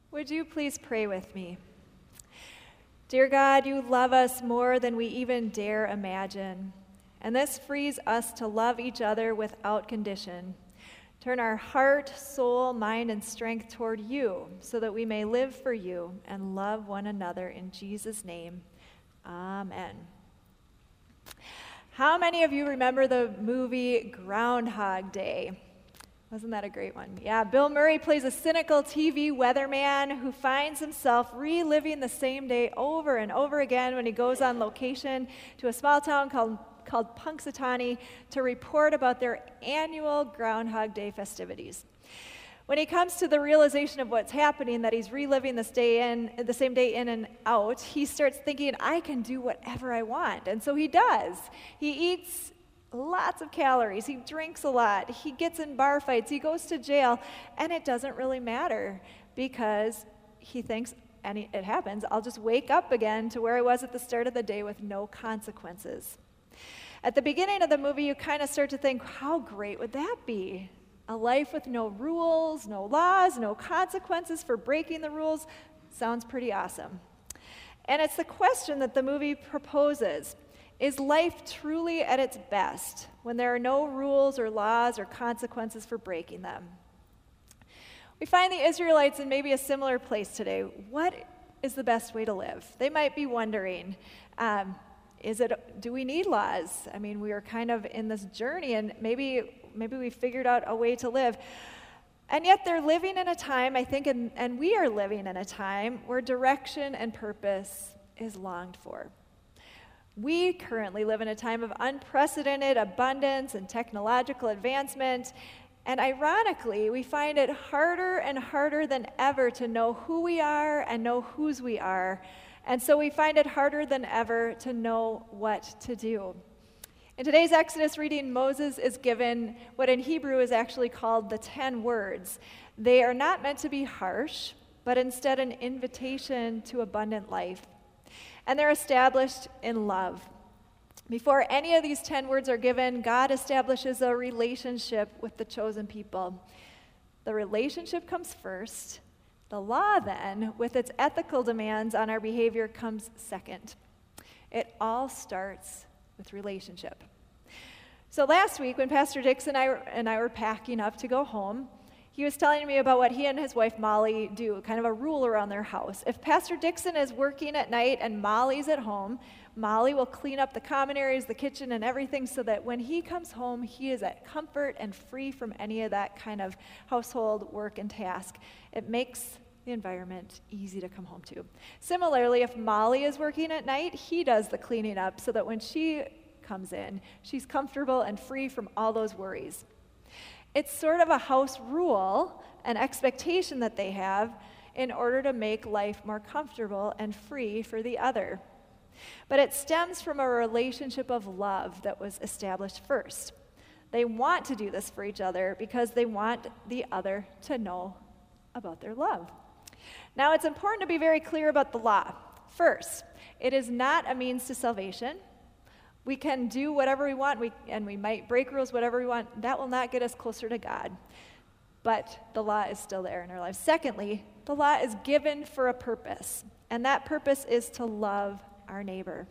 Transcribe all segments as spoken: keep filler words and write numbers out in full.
Would you please pray with me? Dear God, you love us more than we even dare imagine, and this frees us to love each other without condition. Turn our heart, soul, mind, and strength toward you so that we may live for you and love one another in Jesus' name. Amen. How many of you remember the movie Groundhog Day? Wasn't that a great one? Yeah, Bill Murray plays a cynical T V weatherman who finds himself reliving the same day over and over again when he goes on location to a small town called, called Punxsutawney to report about their annual Groundhog Day festivities. When he comes to the realization of what's happening, that he's reliving this day in, the same day in and out, he starts thinking, I can do whatever I want. And so he does. He eats lots of calories. He drinks a lot. He gets in bar fights. He goes to jail. And it doesn't really matter because he thinks, and it happens, I'll just wake up again to where I was at the start of the day with no consequences. At the beginning of the movie, you kind of start to think, how great would that be? A life with no rules, no laws, no consequences for breaking the rules sounds pretty awesome. And it's the question that the movie proposes. Is life truly at its best when there are no rules or laws or consequences for breaking them? We find the Israelites in maybe a similar place today. What is the best way to live? They might be wondering, um, is it, do we need laws? I mean, we are kind of in this journey, and maybe maybe we figured out a way to live. And yet they're living in a time, I think, and, and we are living in a time where direction and purpose is longed for. We currently live in a time of unprecedented abundance and technological advancement, and ironically, we find it harder and harder than ever to know who we are and know whose we are. And so we find it harder than ever to know what to do. In today's Exodus reading, Moses is given what in Hebrew is actually called the ten words. They are not meant to be harsh, but instead an invitation to abundant life. And they're established in love. Before any of these ten words are given, God establishes a relationship with the chosen people. The relationship comes first. The law, then, with its ethical demands on our behavior, comes second. It all starts with relationship. So last week, when Pastor Dix and I, were, and I were packing up to go home, he was telling me about what he and his wife Molly do, kind of a rule around their house. If Pastor Dixon is working at night and Molly's at home, Molly will clean up the common areas, the kitchen, and everything so that when he comes home, he is at comfort and free from any of that kind of household work and task. It makes the environment easy to come home to. Similarly, if Molly is working at night, he does the cleaning up so that when she comes in, she's comfortable and free from all those worries. It's sort of a house rule, an expectation that they have in order to make life more comfortable and free for the other. But it stems from a relationship of love that was established first. They want to do this for each other because they want the other to know about their love. Now, it's important to be very clear about the law. First, it is not a means to salvation. We can do whatever we want, we, and we might break rules, whatever we want. That will not get us closer to God. But the law is still there in our lives. Secondly, the law is given for a purpose, and that purpose is to love our neighbor.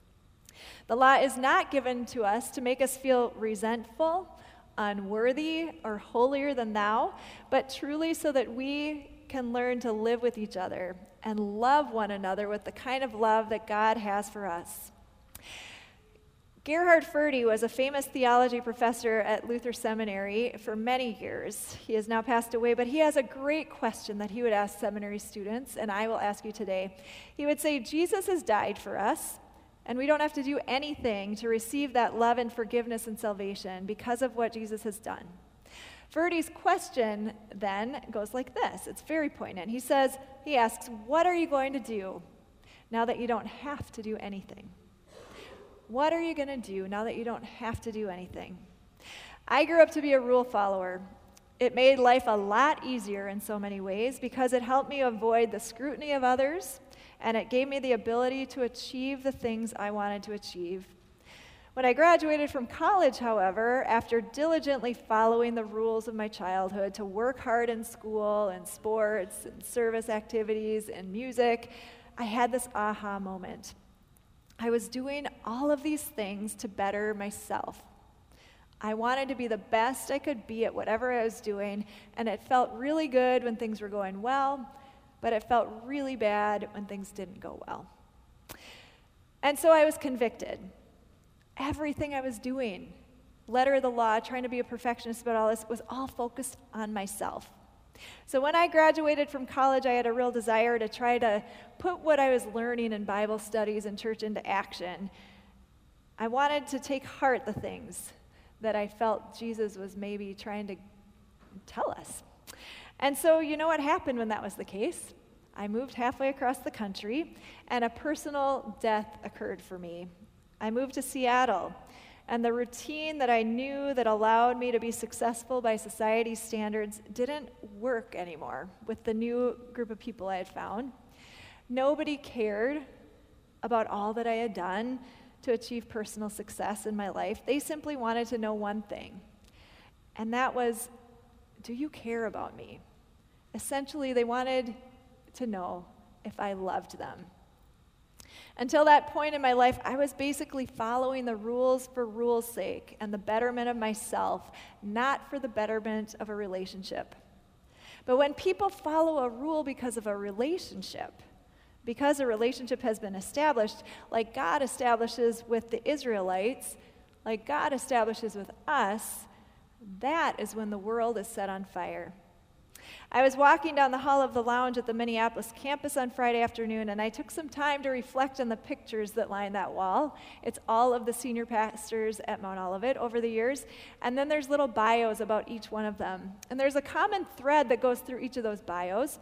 The law is not given to us to make us feel resentful, unworthy, or holier than thou, but truly so that we can learn to live with each other and love one another with the kind of love that God has for us. Gerhard Forde was a famous theology professor at Luther Seminary for many years. He has now passed away, but he has a great question that he would ask seminary students, and I will ask you today. He would say, Jesus has died for us, and we don't have to do anything to receive that love and forgiveness and salvation because of what Jesus has done. Forde's question then goes like this. It's very poignant. He says, he asks, what are you going to do now that you don't have to do anything? What are you going to do now that you don't have to do anything? I grew up to be a rule follower. It made life a lot easier in so many ways because it helped me avoid the scrutiny of others, and it gave me the ability to achieve the things I wanted to achieve. When I graduated from college, however, after diligently following the rules of my childhood to work hard in school and sports and service activities and music, I had this aha moment. I was doing all of these things to better myself. I wanted to be the best I could be at whatever I was doing, and it felt really good when things were going well, but it felt really bad when things didn't go well. And so I was convicted. Everything I was doing, letter of the law, trying to be a perfectionist about all this, was all focused on myself. So when I graduated from college, I had a real desire to try to put what I was learning in Bible studies and church into action. I wanted to take heart the things that I felt Jesus was maybe trying to tell us. And so you know what happened when that was the case? I moved halfway across the country, and a personal death occurred for me. I moved to Seattle, and the routine that I knew that allowed me to be successful by society's standards didn't work anymore with the new group of people I had found. Nobody cared about all that I had done to achieve personal success in my life. They simply wanted to know one thing, and that was, do you care about me? Essentially, they wanted to know if I loved them. Until that point in my life, I was basically following the rules for rules' sake and the betterment of myself, not for the betterment of a relationship. But when people follow a rule because of a relationship, because a relationship has been established, like God establishes with the Israelites, like God establishes with us, that is when the world is set on fire. I was walking down the hall of the lounge at the Minneapolis campus on Friday afternoon, and I took some time to reflect on the pictures that line that wall. It's all of the senior pastors at Mount Olivet over the years, and then there's little bios about each one of them. And there's a common thread that goes through each of those bios,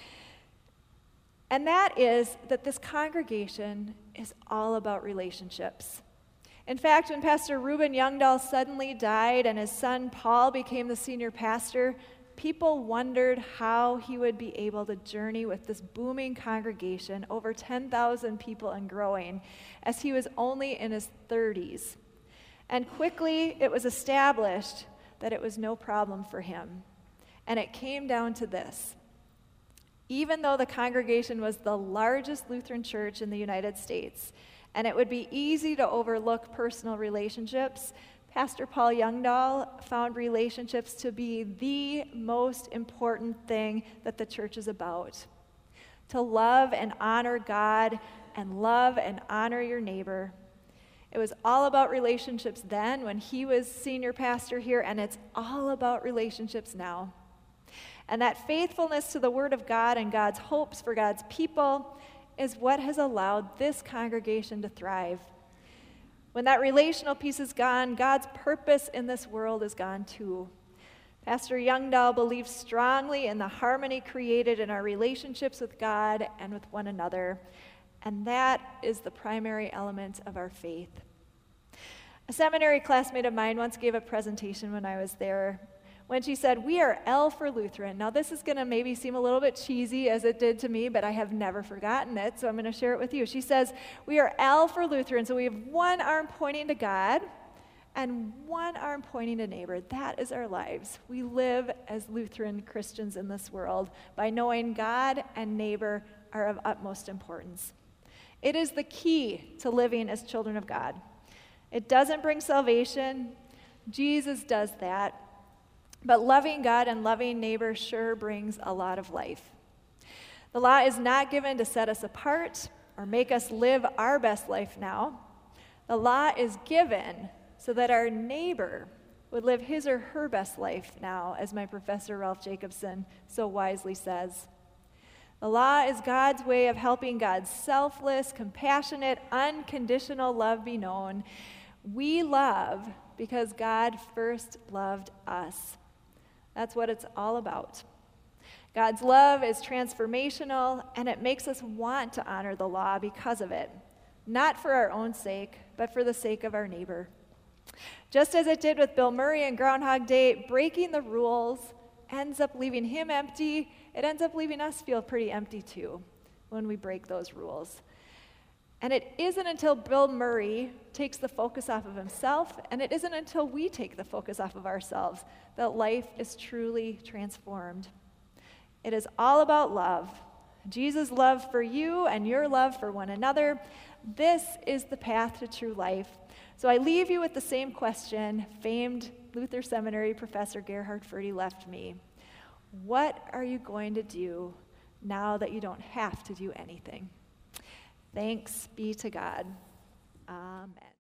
and that is that this congregation is all about relationships. In fact, when Pastor Reuben Youngdahl suddenly died and his son Paul became the senior pastor, people wondered how he would be able to journey with this booming congregation, over ten thousand people and growing, as he was only in his thirties. And quickly it was established that it was no problem for him. And it came down to this. Even though the congregation was the largest Lutheran church in the United States, and it would be easy to overlook personal relationships, Pastor Paul Youngdahl found relationships to be the most important thing that the church is about. To love and honor God and love and honor your neighbor. It was all about relationships then when he was senior pastor here, and it's all about relationships now. And that faithfulness to the Word of God and God's hopes for God's people is what has allowed this congregation to thrive. When that relational piece is gone, God's purpose in this world is gone too. Pastor Youngdahl believes strongly in the harmony created in our relationships with God and with one another, and that is the primary element of our faith. A seminary classmate of mine once gave a presentation when I was there, when she said, "We are L for Lutheran." Now, this is going to maybe seem a little bit cheesy as it did to me, but I have never forgotten it, so I'm going to share it with you. She says, "We are L for Lutheran," so we have one arm pointing to God and one arm pointing to neighbor. That is our lives. We live as Lutheran Christians in this world by knowing God and neighbor are of utmost importance. It is the key to living as children of God. It doesn't bring salvation. Jesus does that. But loving God and loving neighbor sure brings a lot of life. The law is not given to set us apart or make us live our best life now. The law is given so that our neighbor would live his or her best life now, as my professor Ralph Jacobson so wisely says. The law is God's way of helping God's selfless, compassionate, unconditional love be known. We love because God first loved us. That's what it's all about. God's love is transformational, and it makes us want to honor the law because of it, not for our own sake, but for the sake of our neighbor. Just as it did with Bill Murray and Groundhog Day, breaking the rules ends up leaving him empty. It ends up leaving us feel pretty empty too when we break those rules. And it isn't until Bill Murray takes the focus off of himself, and it isn't until we take the focus off of ourselves, that life is truly transformed. It is all about love. Jesus' love for you and your love for one another. This is the path to true life. So I leave you with the same question famed Luther Seminary professor Gerhard Forde left me. What are you going to do now that you don't have to do anything? Thanks be to God. Amen.